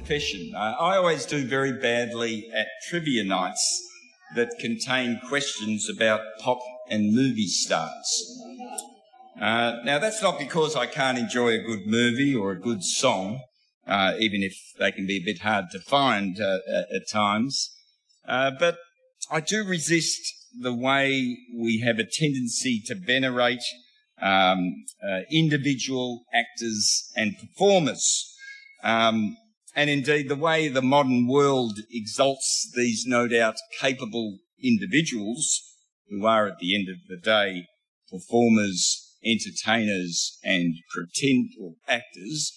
confession. I always do very badly at trivia nights that contain questions about pop and movie stars. Now, that's not because I can't enjoy a good movie or a good song, even if they can be a bit hard to find at times. But I do resist the way we have a tendency to venerate individual actors and performers. And indeed, the way the modern world exalts these no doubt capable individuals who are at the end of the day performers, entertainers and pretend or actors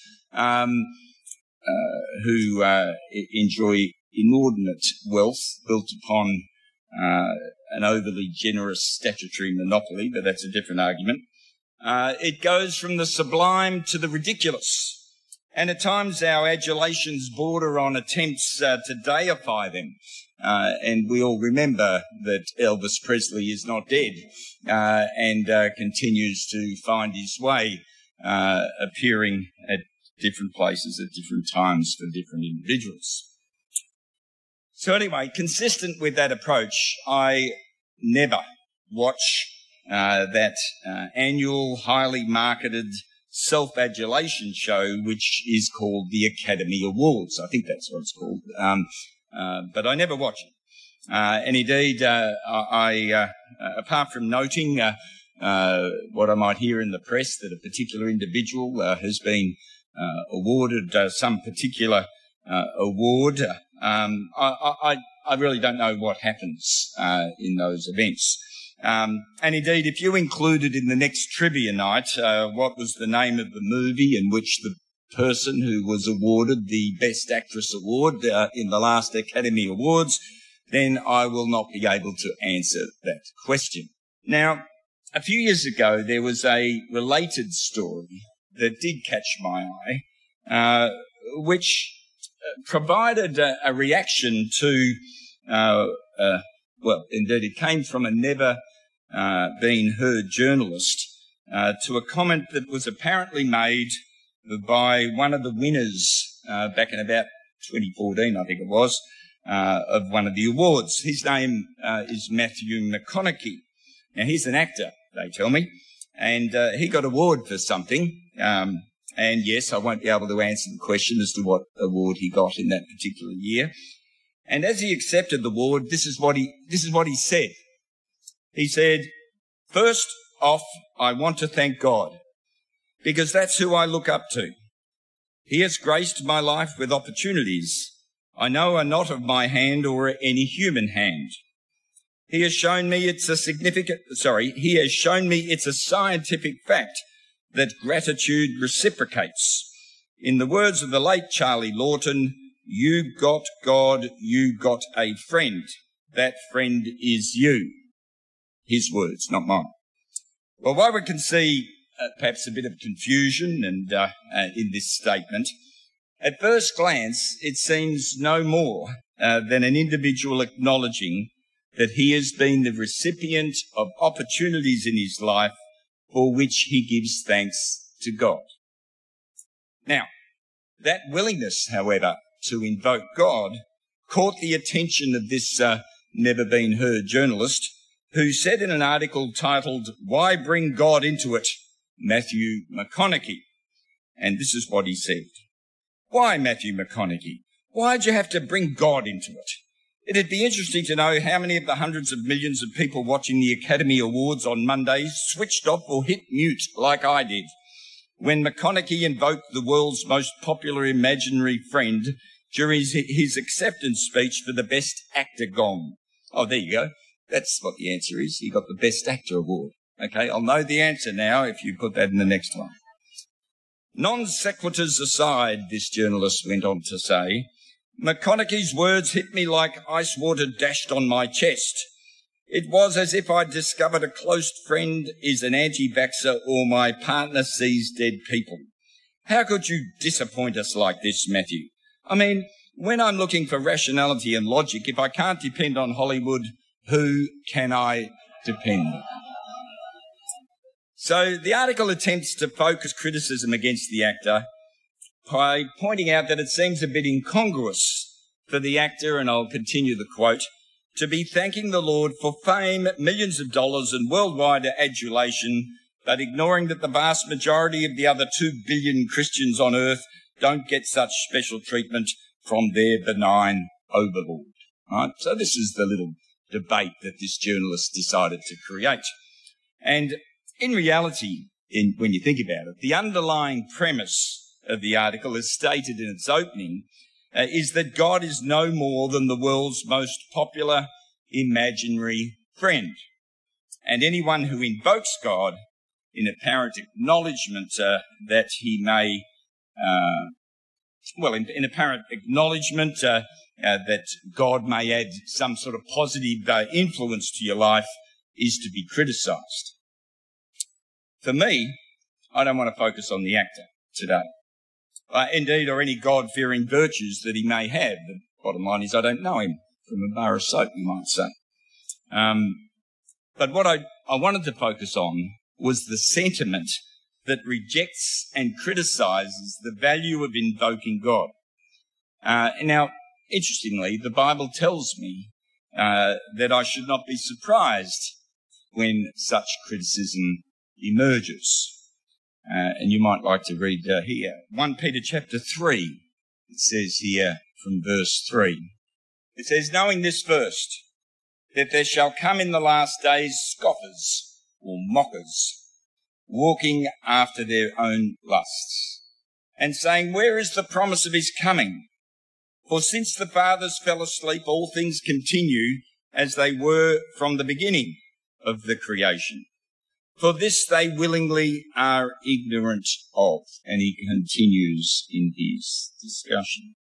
who enjoy inordinate wealth built upon an overly generous statutory monopoly, but that's a different argument. It goes from the sublime to the ridiculous. And at times our adulations border on attempts to deify them. And we all remember that Elvis Presley is not dead and continues to find his way appearing at different places at different times for different individuals. So anyway, consistent with that approach, I never watch that annual, highly marketed self-adulation show, which is called the Academy Awards. I think that's what it's called. But I never watch it. And indeed, I apart from noting what I might hear in the press that a particular individual has been awarded some particular award, I really don't know what happens in those events. And indeed, if you included in the next trivia night what was the name of the movie in which the person who was awarded the Best Actress Award in the last Academy Awards, then I will not be able to answer that question. Now, a few years ago, there was a related story that did catch my eye, which provided a reaction to, well, indeed, it came from a never been heard journalist to a comment that was apparently made by one of the winners back in about 2014, I think it was, of one of the awards. His name is Matthew McConaughey. Now, he's an actor, they tell me, and he got an award for something. And yes, I won't be able to answer the question as to what award he got in that particular year. And as he accepted the award, this is what he said. He said, "First off, I want to thank God, because that's who I look up to. He has graced my life with opportunities I know are not of my hand or any human hand. He has shown me it's a scientific fact that gratitude reciprocates. In the words of the late Charlie Lawton, you got God, you got a friend. That friend is you." His words, not mine. Well, while we can see perhaps a bit of confusion and in this statement, at first glance it seems no more than an individual acknowledging that he has been the recipient of opportunities in his life for which he gives thanks to God. Now, that willingness, however, to invoke God caught the attention of this never-been-heard journalist, who said in an article titled, "Why Bring God Into It?" Matthew McConaughey. And this is what he said. "Why, Matthew McConaughey? Why'd you have to bring God into it? It'd be interesting to know how many of the hundreds of millions of people watching the Academy Awards on Mondays switched off or hit mute like I did when McConaughey invoked the world's most popular imaginary friend during his acceptance speech for the Best Actor gong." Oh, there you go. That's what the answer is. He got the Best Actor Award. Okay, I'll know the answer now if you put that in the next one. Non sequiturs aside, this journalist went on to say, "McConaughey's words hit me like ice water dashed on my chest. It was as if I'd discovered a close friend is an anti-vaxxer or my partner sees dead people. How could you disappoint us like this, Matthew? I mean, when I'm looking for rationality and logic, if I can't depend on Hollywood, who can I depend on?" So the article attempts to focus criticism against the actor by pointing out that it seems a bit incongruous for the actor, and I'll continue the quote, to be thanking the Lord for fame, millions of dollars and worldwide adulation, but ignoring that the vast majority of the other 2 billion Christians on earth don't get such special treatment from their benign overlord. Right? So this is the little debate that this journalist decided to create. And in reality, when you think about it, the underlying premise of the article, as stated in its opening, is that God is no more than the world's most popular imaginary friend. And anyone who invokes God in apparent acknowledgement that he may, in apparent acknowledgement that God may add some sort of positive influence to your life is to be criticised. For me, I don't want to focus on the actor today. Indeed, or any God-fearing virtues that he may have. The bottom line is I don't know him from a bar of soap, you might say. But what I wanted to focus on was the sentiment that rejects and criticises the value of invoking God. Now, interestingly, the Bible tells me that I should not be surprised when such criticism emerges. And you might like to read here. 1 Peter chapter 3, it says here from verse 3. It says, knowing this first, that there shall come in the last days scoffers or mockers, walking after their own lusts, and saying, where is the promise of his coming? For since the fathers fell asleep, all things continue as they were from the beginning of the creation. For this they willingly are ignorant of. And he continues in his discussion.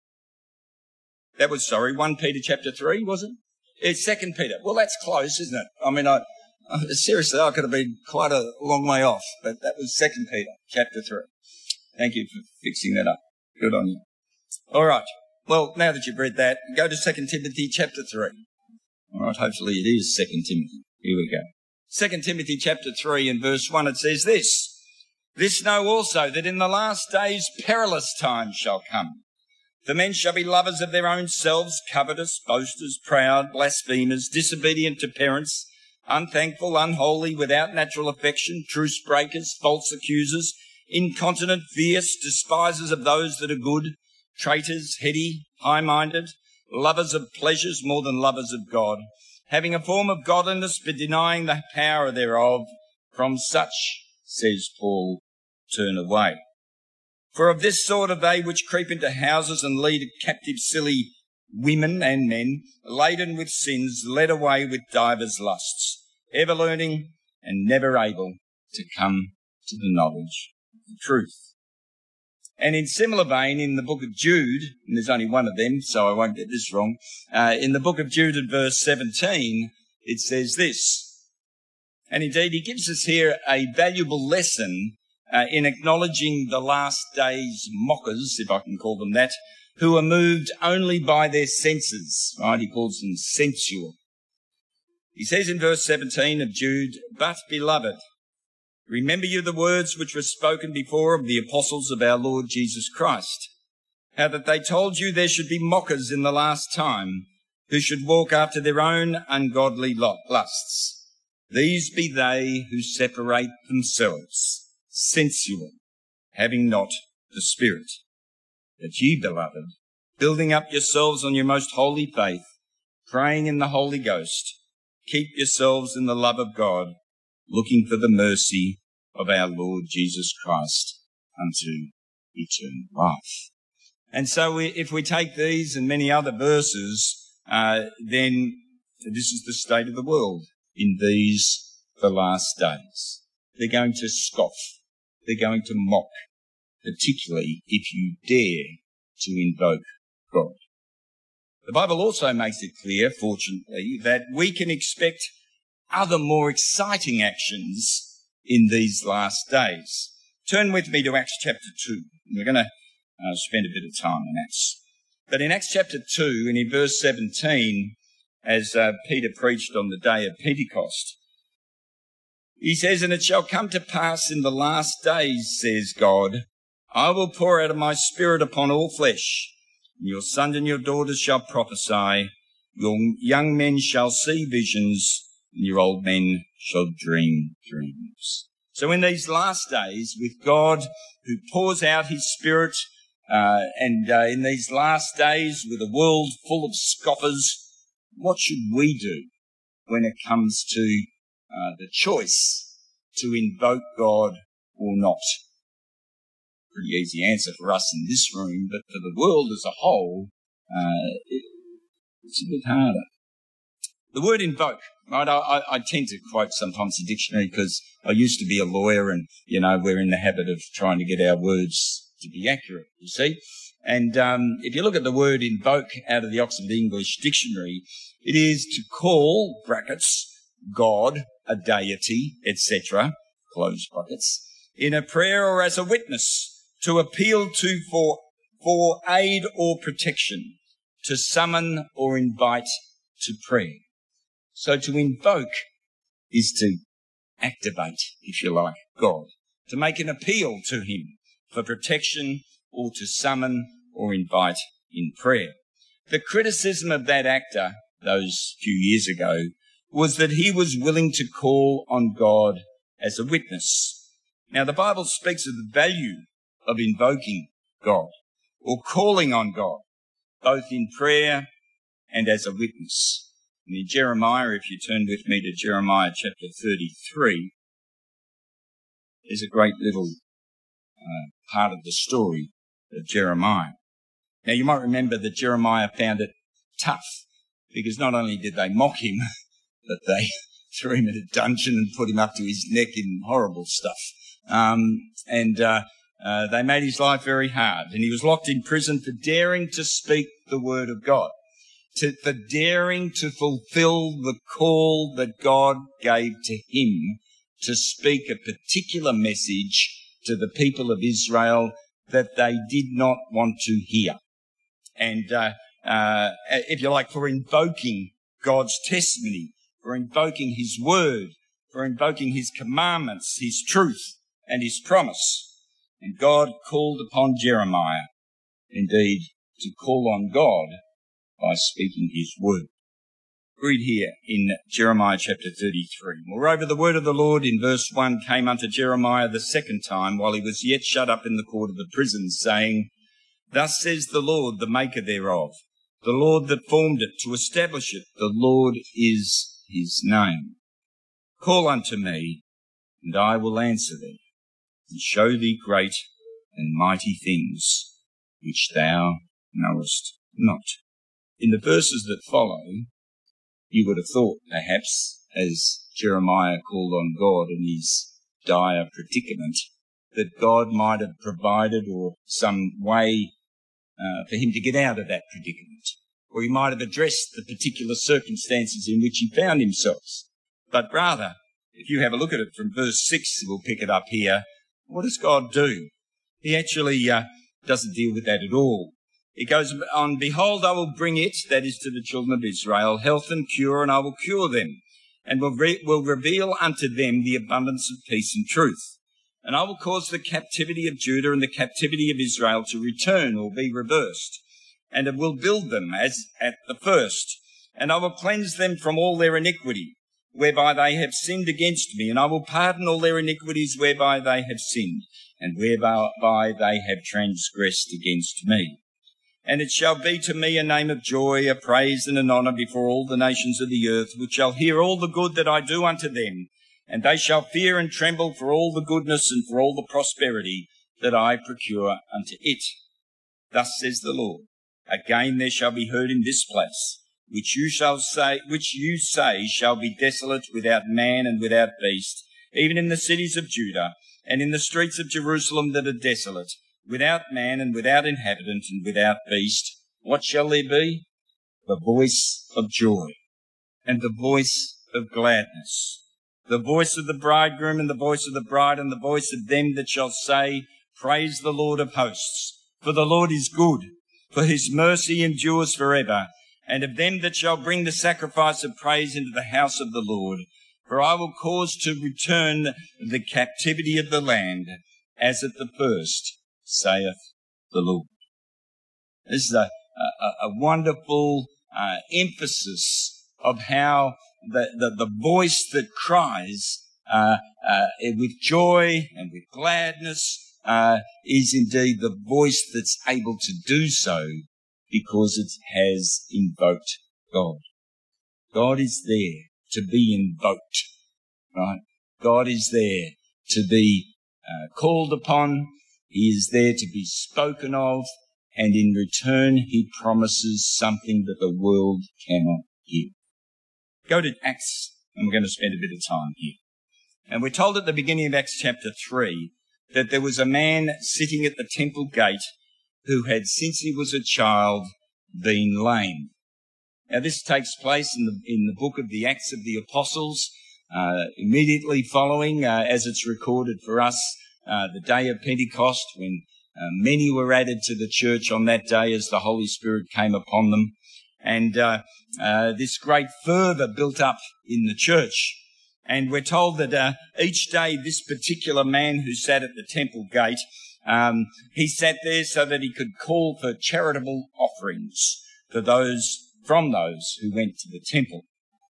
That was, 1 Peter chapter 3, was it? It's 2 Peter. Well, that's close, isn't it? I mean, seriously, I could have been quite a long way off, but that was 2 Peter chapter 3. Thank you for fixing that up. Good on you. All right. Well, now that you've read that, go to 2 Timothy chapter 3. All right, hopefully it is 2 Timothy. Here we go. 2 Timothy chapter 3 and verse 1, it says this, this know also that in the last days perilous times shall come. For men shall be lovers of their own selves, covetous, boasters, proud, blasphemers, disobedient to parents, unthankful, unholy, without natural affection, truce breakers, false accusers, incontinent, fierce, despisers of those that are good, traitors, heady, high-minded, lovers of pleasures more than lovers of God, having a form of godliness but denying the power thereof. From such, says Paul, turn away. For of this sort are they which creep into houses and lead captive silly women and men, laden with sins, led away with divers lusts, ever learning and never able to come to the knowledge of the truth. And in similar vein, in the book of Jude, and there's only one of them, so I won't get this wrong, in the book of Jude at verse 17, it says this, and indeed he gives us here a valuable lesson in acknowledging the last days mockers, if I can call them that, who are moved only by their senses, right? He calls them sensual. He says in verse 17 of Jude, but beloved, remember you the words which were spoken before of the apostles of our Lord Jesus Christ, how that they told you there should be mockers in the last time, who should walk after their own ungodly lusts. These be they who separate themselves, sensual, having not the Spirit. But ye, beloved, building up yourselves on your most holy faith, praying in the Holy Ghost, keep yourselves in the love of God, looking for the mercy of our Lord Jesus Christ unto eternal life. And so if we take these and many other verses, then this is the state of the world in these, the last days. They're going to scoff. They're going to mock, particularly if you dare to invoke God. The Bible also makes it clear, fortunately, that we can expect other more exciting actions in these last days. Turn with me to Acts chapter 2. We're going to spend a bit of time in Acts. But in Acts chapter 2 and in verse 17, as Peter preached on the day of Pentecost, he says, and it shall come to pass in the last days, says God, I will pour out of my Spirit upon all flesh, and your sons and your daughters shall prophesy, your young men shall see visions, and your old men shall dream dreams. So in these last days, with God who pours out his Spirit, and in these last days with a world full of scoffers, what should we do when it comes to the choice to invoke God or not? Pretty easy answer for us in this room, but for the world as a whole, it's a bit harder. The word invoke, right? I tend to quote sometimes the dictionary because I used to be a lawyer and, we're in the habit of trying to get our words to be accurate, you see. And if you look at the word invoke out of the Oxford English Dictionary, it is to call, brackets, God, a deity, etc., close brackets, in a prayer or as a witness, to appeal to for aid or protection, to summon or invite to prayer. So to invoke is to activate, if you like, God, to make an appeal to him for protection or to summon or invite in prayer. The criticism of that actor those few years ago was that he was willing to call on God as a witness. Now, the Bible speaks of the value of invoking God or calling on God, both in prayer and as a witness. And in Jeremiah, if you turn with me to Jeremiah chapter 33, there's a great little part of the story of Jeremiah. Now, you might remember that Jeremiah found it tough because not only did they mock him, but they threw him in a dungeon and put him up to his neck in horrible stuff. They made his life very hard, and he was locked in prison for daring to speak the word of God, for daring to fulfill the call that God gave to him to speak a particular message to the people of Israel that they did not want to hear. And if you like, for invoking God's testimony, for invoking his word, for invoking his commandments, his truth, and his promise. And God called upon Jeremiah, indeed, to call on God by speaking his word. Read here in Jeremiah chapter 33. Moreover, the word of the Lord in verse 1 came unto Jeremiah the second time while he was yet shut up in the court of the prison, saying, Thus says the Lord, the maker thereof, the Lord that formed it to establish it, the Lord is his name. Call unto me, and I will answer thee, and show thee great and mighty things which thou knowest not. In the verses that follow, you would have thought, perhaps, as Jeremiah called on God in his dire predicament, that God might have provided or some way for him to get out of that predicament, or he might have addressed the particular circumstances in which he found himself. But rather, if you have a look at it from verse 6, we'll pick it up here, what does God do? He actually doesn't deal with that at all. It goes on, Behold, I will bring it, that is to the children of Israel, health and cure, and I will cure them, and will reveal unto them the abundance of peace and truth. And I will cause the captivity of Judah and the captivity of Israel to return or be reversed, and I will build them as at the first, and I will cleanse them from all their iniquity, whereby they have sinned against me, and I will pardon all their iniquities whereby they have sinned, and whereby they have transgressed against me. And it shall be to me a name of joy, a praise and an honour before all the nations of the earth, which shall hear all the good that I do unto them, and they shall fear and tremble for all the goodness and for all the prosperity that I procure unto it. Thus says the Lord, Again there shall be heard in this place, which you say shall be desolate without man and without beast, even in the cities of Judah, and in the streets of Jerusalem that are desolate, without man and without inhabitant and without beast. What shall there be? The voice of joy and the voice of gladness, the voice of the bridegroom and the voice of the bride and the voice of them that shall say, Praise the Lord of hosts, for the Lord is good, for his mercy endures forever, and of them that shall bring the sacrifice of praise into the house of the Lord. For I will cause to return the captivity of the land, as at the first, saith the Lord. This is a wonderful emphasis of how the voice that cries with joy and with gladness is indeed the voice that's able to do so because it has invoked God. God is there to be invoked, right? God is there to be called upon. He is there to be spoken of, and in return he promises something that the world cannot give. Go to Acts, and we're going to spend a bit of time here. And we're told at the beginning of Acts chapter 3 that there was a man sitting at the temple gate who had, since he was a child, been lame. Now this takes place in the book of the Acts of the Apostles, immediately following, as it's recorded for us, the day of Pentecost, when many were added to the church on that day as the Holy Spirit came upon them. And this great fervour built up in the church. And we're told that each day this particular man who sat at the temple gate, he sat there so that he could call for charitable offerings from those who went to the temple.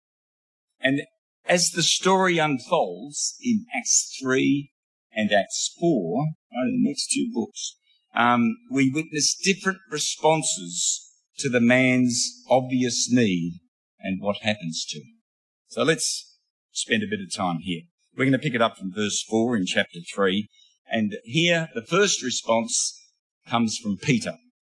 And as the story unfolds in Acts 3 and Acts 4, the next two books, we witness different responses to the man's obvious need and what happens to him. So let's spend a bit of time here. We're going to pick it up from verse 4 in chapter 3. And here the first response comes from Peter.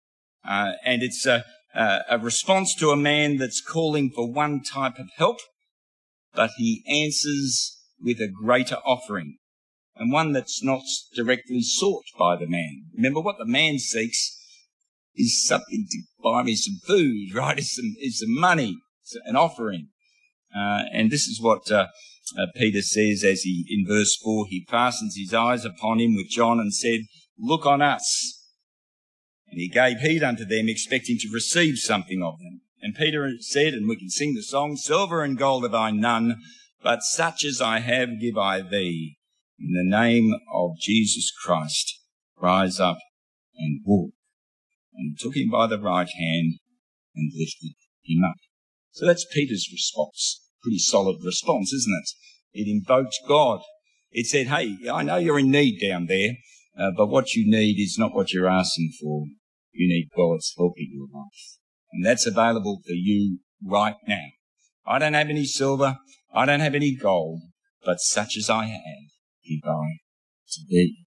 And it's a response to a man that's calling for one type of help, but he answers with a greater offering, and one that's not directly sought by the man. Remember, what the man seeks is something to buy me some food, right? It's some money, it's an offering. And this is what Peter says as in verse 4, he fastens his eyes upon him with John and said, "Look on us." And he gave heed unto them, expecting to receive something of them. And Peter said, and we can sing the song, "Silver and gold have I none, but such as I have give I thee. In the name of Jesus Christ, rise up and walk." And he took him by the right hand and lifted him up. So that's Peter's response. Pretty solid response, isn't it? It invoked God. It said, hey, I know you're in need down there, but what you need is not what you're asking for. You need God's help in your life. And that's available for you right now. I don't have any silver. I don't have any gold, but such as I have, give I to thee.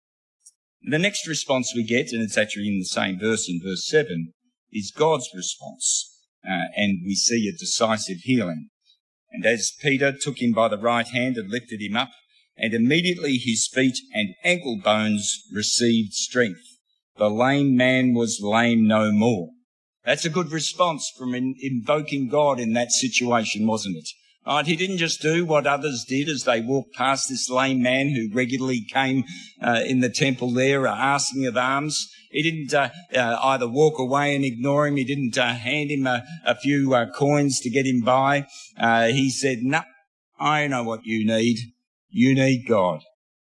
The next response we get, and it's actually in the same verse, in verse 7, is God's response. And we see a decisive healing. And as Peter took him by the right hand and lifted him up, and immediately his feet and ankle bones received strength. The lame man was lame no more. That's a good response from invoking God in that situation, wasn't it? Right? He didn't just do what others did as they walked past this lame man who regularly came in the temple there asking of alms. He didn't either walk away and ignore him. He didn't hand him a few coins to get him by. He said, "No, I know what you need. You need God."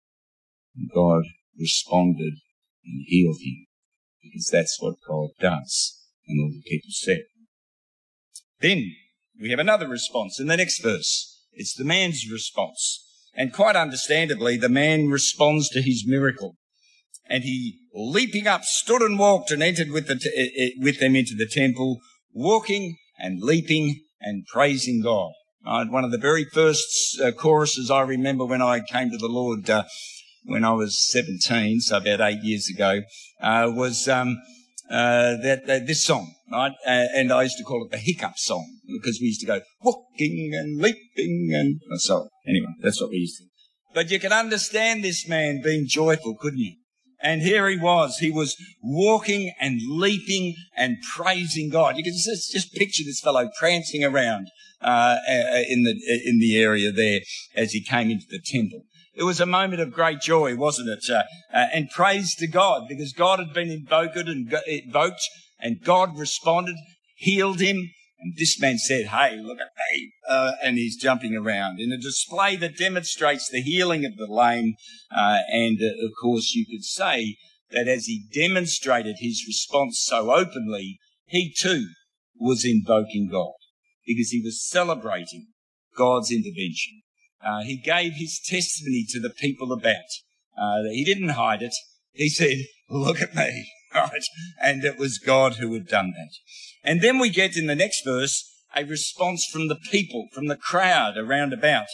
And God responded and healed him, because that's what God does. And all the people said. Then we have another response in the next verse. It's the man's response. And quite understandably, the man responds to his miracle. And he, leaping up, stood and walked and entered with them into the temple, walking and leaping and praising God. One of the very first choruses I remember when I came to the Lord when I was 17, so about 8 years ago, was this song, right? And I used to call it the hiccup song, because we used to go walking and leaping and so anyway, that's what we used to do. But you can understand this man being joyful, couldn't you? And here he was walking and leaping and praising God. You can just picture this fellow prancing around in the area there as he came into the temple. It was a moment of great joy, wasn't it? And praise to God, because God had been invoked and God responded, healed him. And this man said, "Hey, look at me." And he's jumping around in a display that demonstrates the healing of the lame. And of course, you could say that as he demonstrated his response so openly, he too was invoking God because he was celebrating God's intervention. He gave his testimony to the people about. He didn't hide it. He said, look at me, right? And it was God who had done that. And then we get in the next verse a response from the people, from the crowd around about.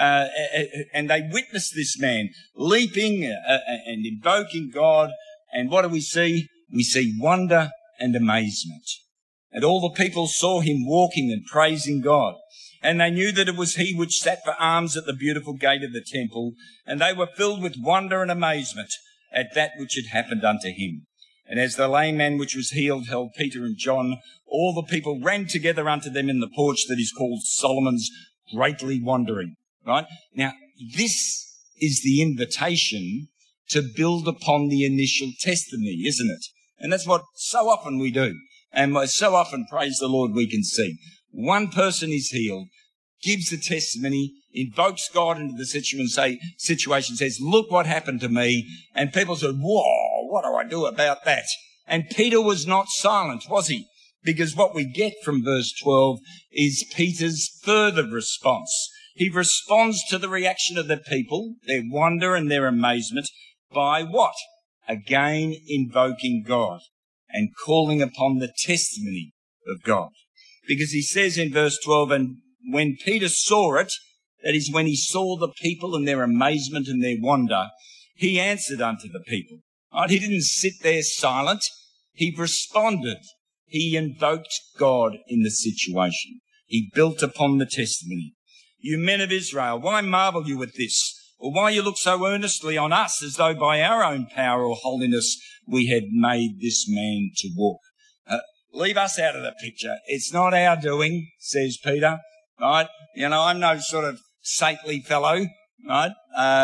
And they witnessed this man leaping and invoking God. And what do we see? We see wonder and amazement. And all the people saw him walking and praising God. And they knew that it was he which sat for alms at the beautiful gate of the temple. And they were filled with wonder and amazement at that which had happened unto him. And as the lame man which was healed held Peter and John, all the people ran together unto them in the porch that is called Solomon's, greatly wondering. Right? Now, this is the invitation to build upon the initial testimony, isn't it? And that's what so often we do. And so often, praise the Lord, we can see. One person is healed, gives the testimony, invokes God into the situation, says, look what happened to me. And people said, whoa, what do I do about that? And Peter was not silent, was he? Because what we get from verse 12 is Peter's further response. He responds to the reaction of the people, their wonder and their amazement, by what? Again, invoking God and calling upon the testimony of God. Because he says in verse 12, and when Peter saw it, that is when he saw the people and their amazement and their wonder, he answered unto the people. Right? He didn't sit there silent. He responded. He invoked God in the situation. He built upon the testimony. You men of Israel, why marvel you at this? Or why you look so earnestly on us as though by our own power or holiness we had made this man to walk? Leave us out of the picture. It's not our doing, says Peter, right? You know, I'm no sort of saintly fellow, right?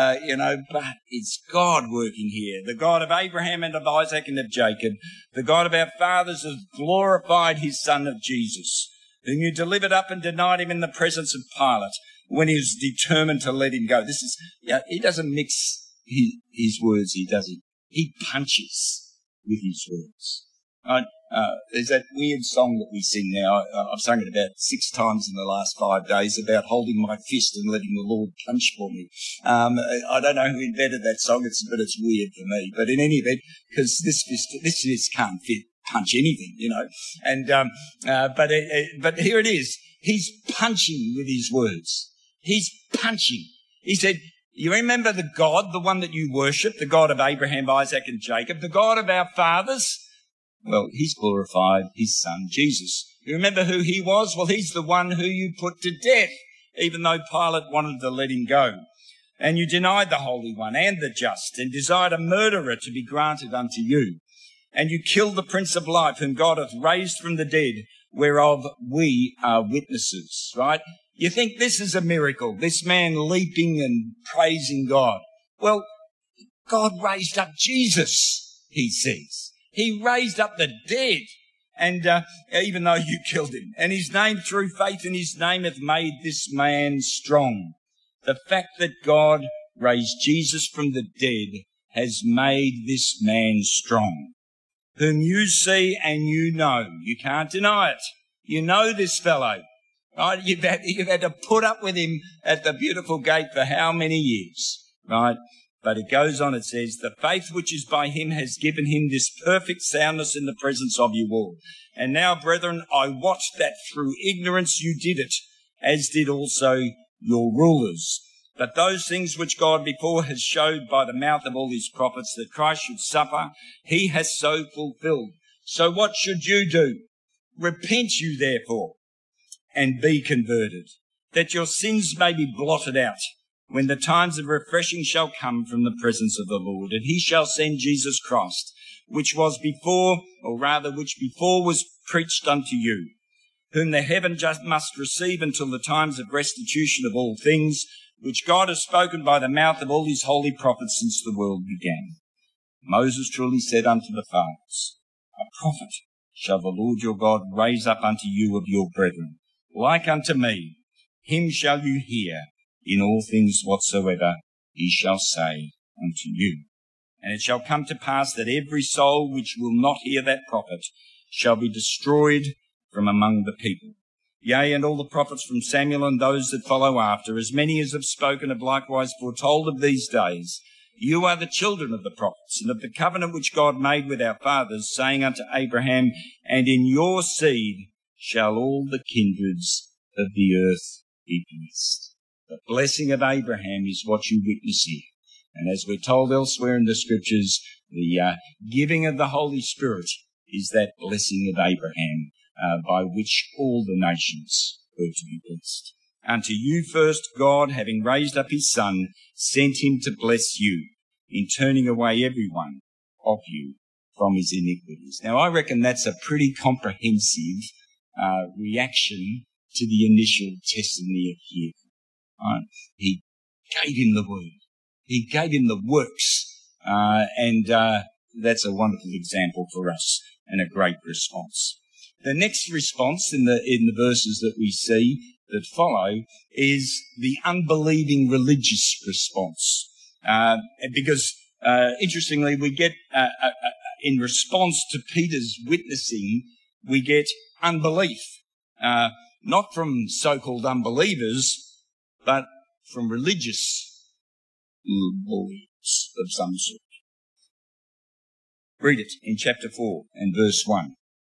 But it's God working here. The God of Abraham and of Isaac and of Jacob, the God of our fathers has glorified his Son of Jesus, whom you delivered up and denied him in the presence of Pilate when he was determined to let him go. This is, he doesn't mix his words here, does he? He punches with his words. Right? There's that weird song that we sing now. I've sung it about 6 times in the last 5 days about holding my fist and letting the Lord punch for me. I don't know who invented that song, but it's weird for me. But in any event, because this fist can't punch anything, you know. And but here it is. He's punching with his words. He's punching. He said, you remember the God, the one that you worship, the God of Abraham, Isaac, and Jacob, the God of our fathers? Well, he's glorified his Son, Jesus. You remember who he was? Well, he's the one who you put to death, even though Pilate wanted to let him go. And you denied the Holy One and the Just, and desired a murderer to be granted unto you. And you killed the Prince of Life, whom God hath raised from the dead, whereof we are witnesses, right? You think this is a miracle, this man leaping and praising God. Well, God raised up Jesus, he says. He raised up the dead, and even though you killed him. And his name, through faith in his name, hath made this man strong. The fact that God raised Jesus from the dead has made this man strong, whom you see and you know. You can't deny it. You know this fellow, right? You've had to put up with him at the beautiful gate for how many years, right? But it goes on, it says, the faith which is by him has given him this perfect soundness in the presence of you all. And now, brethren, I wot that through ignorance you did it, as did also your rulers. But those things which God before has showed by the mouth of all his prophets that Christ should suffer, he has so fulfilled. So what should you do? Repent you therefore, and be converted, that your sins may be blotted out, when the times of refreshing shall come from the presence of the Lord, and he shall send Jesus Christ, which before was preached unto you, whom the heaven just must receive until the times of restitution of all things, which God has spoken by the mouth of all his holy prophets since the world began. Moses truly said unto the fathers, a prophet shall the Lord your God raise up unto you of your brethren, like unto me. Him shall you hear in all things whatsoever he shall say unto you. And it shall come to pass that every soul which will not hear that prophet shall be destroyed from among the people. Yea, and all the prophets from Samuel and those that follow after, as many as have spoken, have likewise foretold of these days. You are the children of the prophets, and of the covenant which God made with our fathers, saying unto Abraham, and in your seed shall all the kindreds of the earth be blessed. The blessing of Abraham is what you witness here. And as we're told elsewhere in the scriptures, the giving of the Holy Spirit is that blessing of Abraham, by which all the nations were to be blessed. Unto you first God, having raised up his Son, sent him to bless you, in turning away every one of you from his iniquities. Now, I reckon that's a pretty comprehensive reaction to the initial testimony of hearing. Right? He gave him the word. He gave him the works, and that's a wonderful example for us and a great response. The next response in the verses that we see that follow is the unbelieving religious response, because interestingly we get in response to Peter's witnessing, we get unbelief, not from so-called unbelievers, but from religious beliefs of some sort. Read it in chapter 4 and verse 1.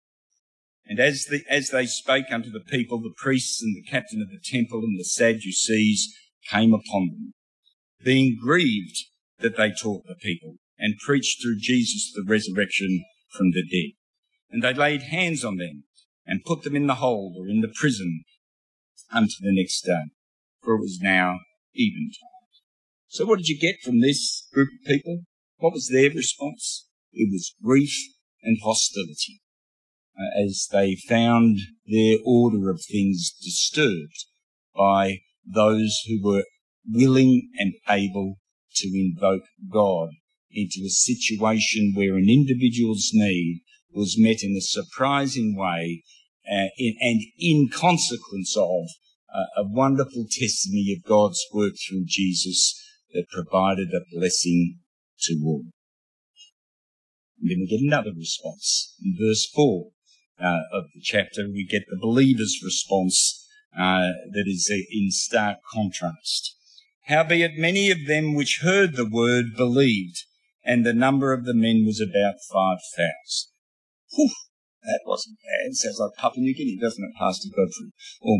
And as they spake unto the people, the priests and the captain of the temple and the Sadducees came upon them, being grieved that they taught the people, and preached through Jesus the resurrection from the dead. And they laid hands on them, and put them in the hold, or in the prison, unto the next day, for it was now eventide. So what did you get from this group of people? What was their response? It was grief and hostility, as they found their order of things disturbed by those who were willing and able to invoke God into a situation where an individual's need was met in a surprising way, and in consequence of a wonderful testimony of God's work through Jesus that provided a blessing to all. And then we get another response. In verse 4 of the chapter, we get the believer's response that is in stark contrast. Howbeit many of them which heard the word believed, and the number of the men was about 5,000. Whew, that wasn't bad. Sounds like Papua New Guinea, doesn't it, Pastor Godfrey?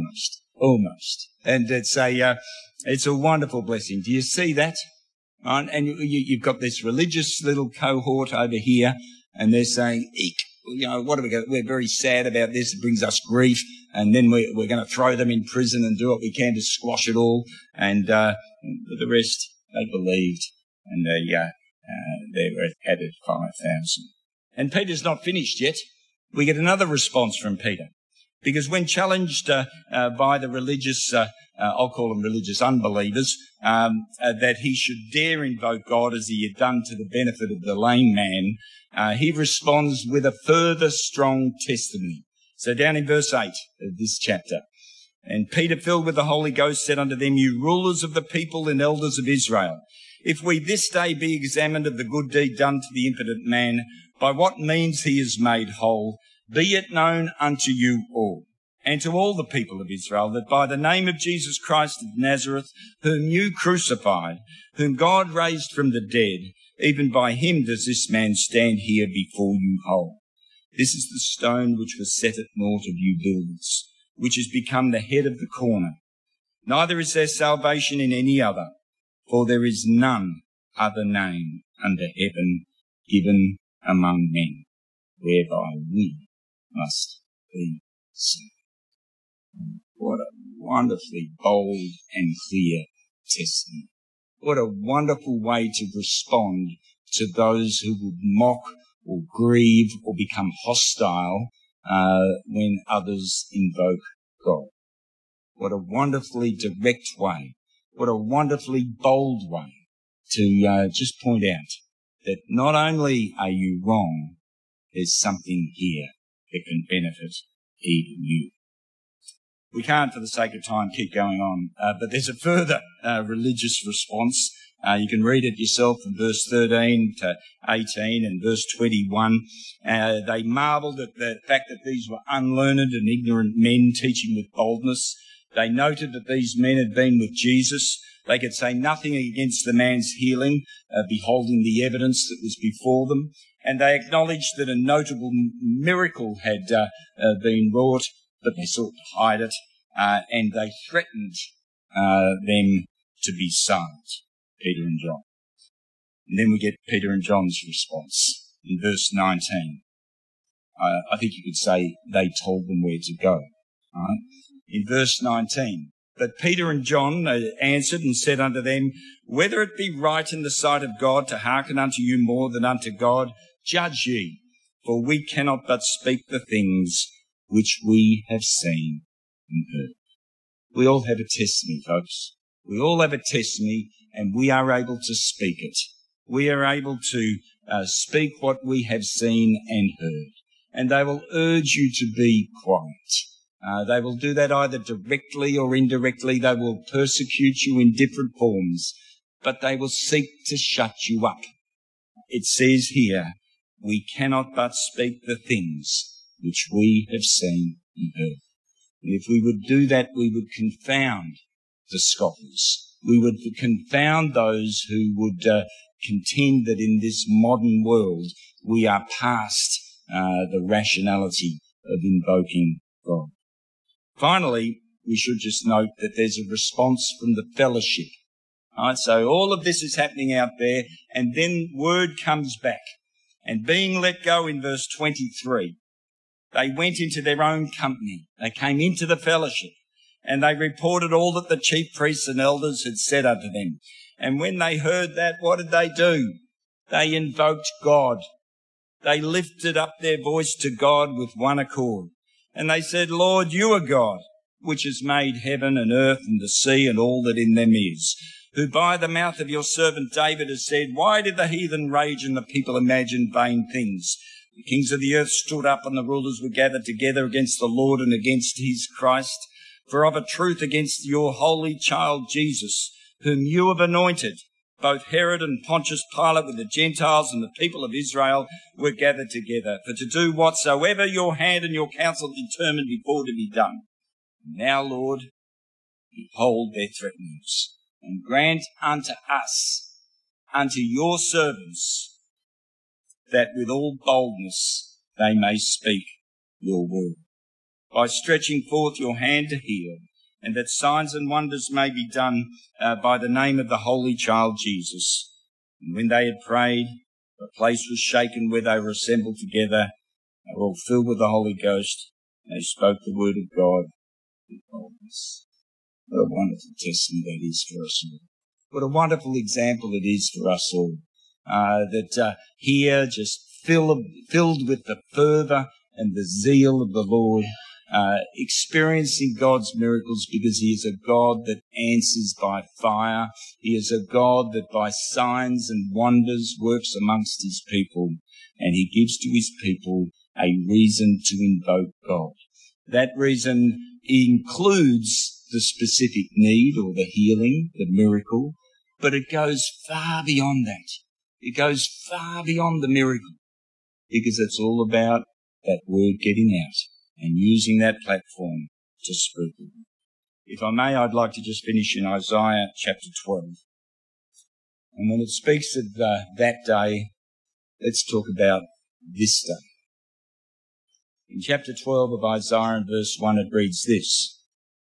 Almost. And it's a wonderful blessing. Do you see that? And you've got this religious little cohort over here, and they're saying, eek, what do we go? We're very sad about this. It brings us grief. And then we're going to throw them in prison and do what we can to squash it all. And the rest, they believed, and they were added 5,000. And Peter's not finished yet. We get another response from Peter. Because when challenged by the religious, I'll call them religious unbelievers, that he should dare invoke God as he had done to the benefit of the lame man, he responds with a further strong testimony. So down in verse 8 of this chapter, and Peter, filled with the Holy Ghost, said unto them, You rulers of the people and elders of Israel, if we this day be examined of the good deed done to the impotent man, by what means he is made whole, be it known unto you all, and to all the people of Israel, that by the name of Jesus Christ of Nazareth, whom you crucified, whom God raised from the dead, even by him does this man stand here before you whole. This is the stone which was set at naught of you builders, which has become the head of the corner. Neither is there salvation in any other, for there is none other name under heaven given among men, whereby we must be saved. What a wonderfully bold and clear testimony. What a wonderful way to respond to those who would mock or grieve or become hostile when others invoke God. What a wonderfully direct way. What a wonderfully bold way to just point out that not only are you wrong, there's something here that can benefit even you. We can't, for the sake of time, keep going on, but there's a further religious response You can read it yourself from verse 13 to 18 and verse 21. They marvelled at the fact that these were unlearned and ignorant men teaching with boldness. They noted that these men had been with Jesus. They could say nothing against the man's healing, beholding the evidence that was before them. And they acknowledged that a notable miracle had been wrought, but they sought to hide it, and they threatened them to be silent, Peter and John. And then we get Peter and John's response in verse 19. I think you could say they told them where to go. Right? In verse 19, but Peter and John answered and said unto them, whether it be right in the sight of God to hearken unto you more than unto God, judge ye, for we cannot but speak the things which we have seen and heard. We all have a testimony, folks. We all have a testimony, and we are able to speak it. We are able to speak what we have seen and heard. And they will urge you to be quiet. They will do that either directly or indirectly. They will persecute you in different forms, but they will seek to shut you up. It says here, we cannot but speak the things which we have seen and heard. And if we would do that, we would confound the scoffers. We would confound those who would contend that in this modern world we are past the rationality of invoking God. Finally, we should just note that there's a response from the fellowship. All right, so all of this is happening out there, and then word comes back. And being let go in verse 23, they went into their own company. They came into the fellowship, and they reported all that the chief priests and elders had said unto them. And when they heard that, what did they do? They invoked God. They lifted up their voice to God with one accord. And they said, Lord, you are God, which has made heaven and earth and the sea and all that in them is, who by the mouth of your servant David has said, why did the heathen rage and the people imagine vain things? The kings of the earth stood up and the rulers were gathered together against the Lord and against his Christ. For of a truth against your holy child Jesus, whom you have anointed, both Herod and Pontius Pilate with the Gentiles and the people of Israel were gathered together, for to do whatsoever your hand and your counsel determined before to be done. Now, Lord, behold their threatenings, and grant unto us, unto your servants, that with all boldness they may speak your word, by stretching forth your hand to heal, and that signs and wonders may be done by the name of the Holy Child Jesus. And when they had prayed, the place was shaken where they were assembled together. They were all filled with the Holy Ghost, and they spoke the word of God with boldness. What a wonderful testimony that is for us all. What a wonderful example it is for us all. That here, just filled with the fervour and the zeal of the Lord, experiencing God's miracles, because he is a God that answers by fire. He is a God that by signs and wonders works amongst his people, and he gives to his people a reason to invoke God. That reason includes the specific need or the healing, the miracle, but it goes far beyond that. It goes far beyond the miracle, because it's all about that word getting out and using that platform to spread the word. If I may, I'd like to just finish in Isaiah chapter 12. And when it speaks of that day, let's talk about this day. In chapter 12 of Isaiah and verse 1, it reads this: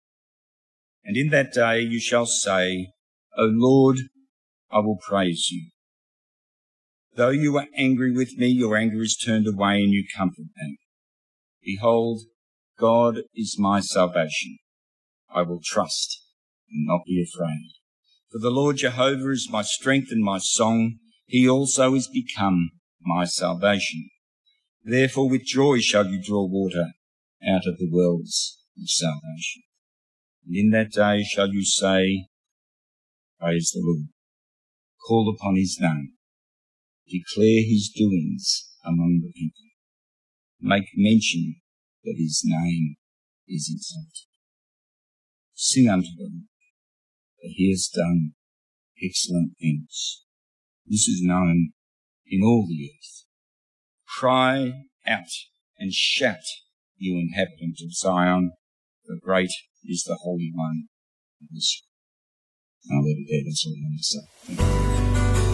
And in that day you shall say, O Lord, I will praise you. Though you are angry with me, your anger is turned away and you comfort me. Behold, God is my salvation. I will trust and not be afraid. For the Lord Jehovah is my strength and my song. He also is become my salvation. Therefore with joy shall you draw water out of the wells of salvation. And in that day shall you say, Praise the Lord. Call upon his name. Declare his doings among the people. Make mention that his name is exalted. Sing unto the Lord, for he has done excellent things. This is known in all the earth. Cry out and shout, you inhabitants of Zion, for great is the Holy One of Israel. I'll leave it there. That's all I want to say. Thank you.